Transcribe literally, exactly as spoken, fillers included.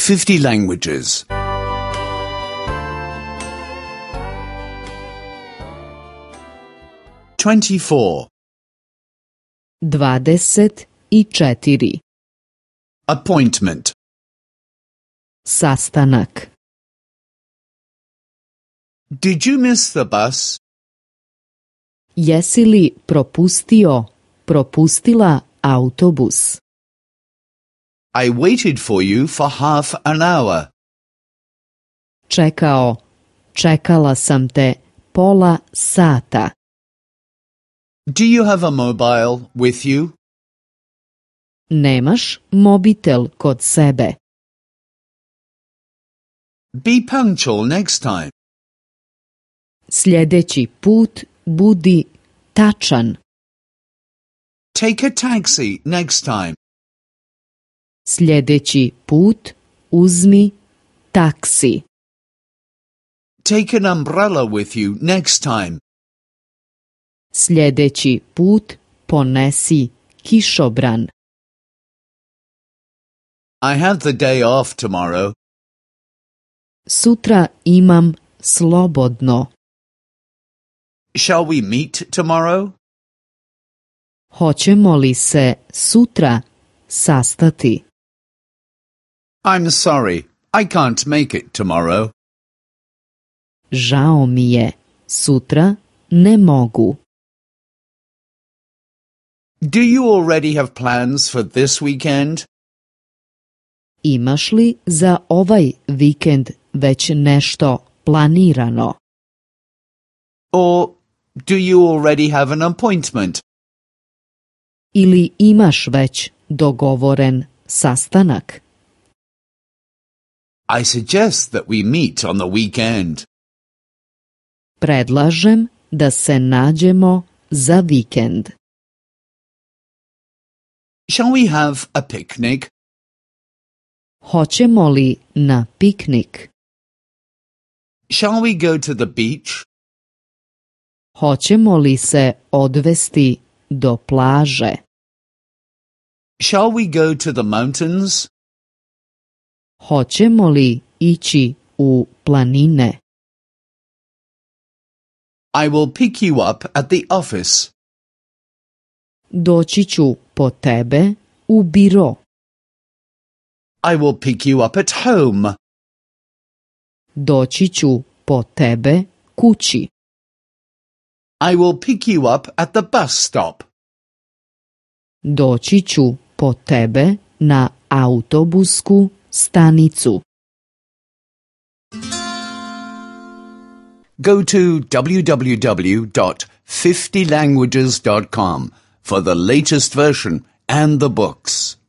fifty languages. twenty-four. Dvadeset i četiri. Appointment. Sastanak. Did you miss the bus? Jesi li propustio, propustila autobus? I waited for you for half an hour. Čekao, čekala sam te pola sata. Do you have a mobile with you? Nemaš mobitel kod sebe. Be punctual next time. Sljedeći put budi tačan. Take a taxi next time. Sljedeći put uzmi taksi. Take an umbrella with you next time. Sljedeći put ponesi kišobran. I have the day off tomorrow. Sutra imam slobodno. Shall we meet tomorrow? Hoćemo li se sutra sastati? I'm sorry, I can't make it tomorrow. Žao mi je, sutra ne mogu. Do you already have plans for this weekend? Imaš li za ovaj vikend već nešto planirano? Or do you already have an appointment? Ili imaš već dogovoren sastanak? I suggest that we meet on the weekend. Predlažem da se nađemo za vikend. Shall we have a picnic? Hoćemo li na piknik? Shall we go to the beach? Hoćemo li se odvesti do plaže? Shall we go to the mountains? Hoćemo li ići u planine? I will pick you up at the office. Doći ću po tebe u biro. I will pick you up at home. Doći ću po tebe kući. I will pick you up at the bus stop. Doći ću po tebe na autobusku stanicu. Go to w w w dot fifty languages dot com for the latest version and the books.